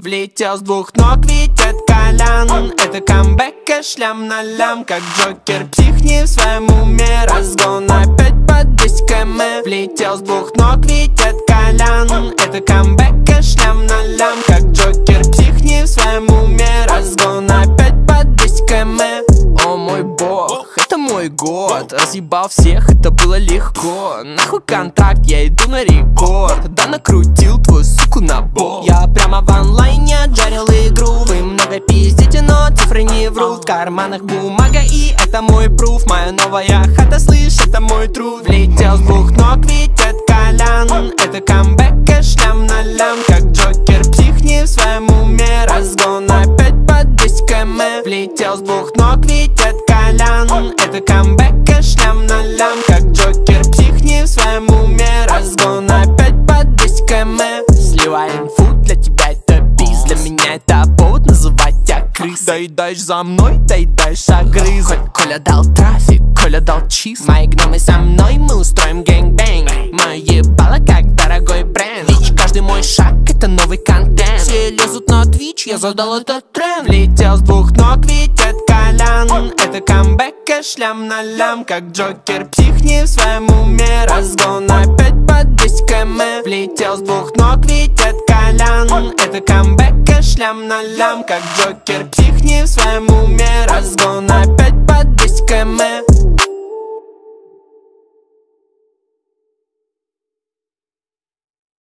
Влетел с двух ног, ведь от Колян. Это камбэк и шлям на лям, как Джокер, психни в своем уме. Разгон опять под 10 км. Влетел с двух ног, ведь от Колян. Это камбэк и шлям на лям, как Джокер, психни в своем уме. Разгон опять под 10 км. О мой бог, это мой год. Разъебал всех, это было легко. Нахуй контракт, я иду на рекорд. Да накрутил твою суку на бок. Я прямо в онлайне отжарил игру. Вы много пиздите, но цифры не врут. В карманах бумага, и это мой пруф. Моя новая хата, слышь, это мой труд. Влетел с двух ног, ведь от Колян. Это камбэк и шлям на лям, как Джокер, психни в своем уме. Разгон опять под 10 км. Влетел с двух ног, ведь от Колян. Это камбэк и шлям на лям, как Джокер, психни в своем уме. Разгон опять под 10 км. Сливай инфу, для тебя это бис, для меня это повод называть тебя крыс. Доедаешь за мной, доедаешь огрызок. Коля дал трафик, Коля дал чиз. Мои гномы со мной, мы устроим гэнгбэнг. Мое ебало как дорогой бренд. Вич, каждый мой шаг это новый контент. Все лезут на Twitch, я задал этот тренд. Влетел с двух ног, ведь от Колян. Это камбэк и шлям на лям, как Джокер, психни в своем уме. Разгон опять под 10 км. Влетел с двух ног, ведь от Колян. Это камбэк и шлям на лям, как Джокер, психни в своем уме. Разгон опять под 10 км.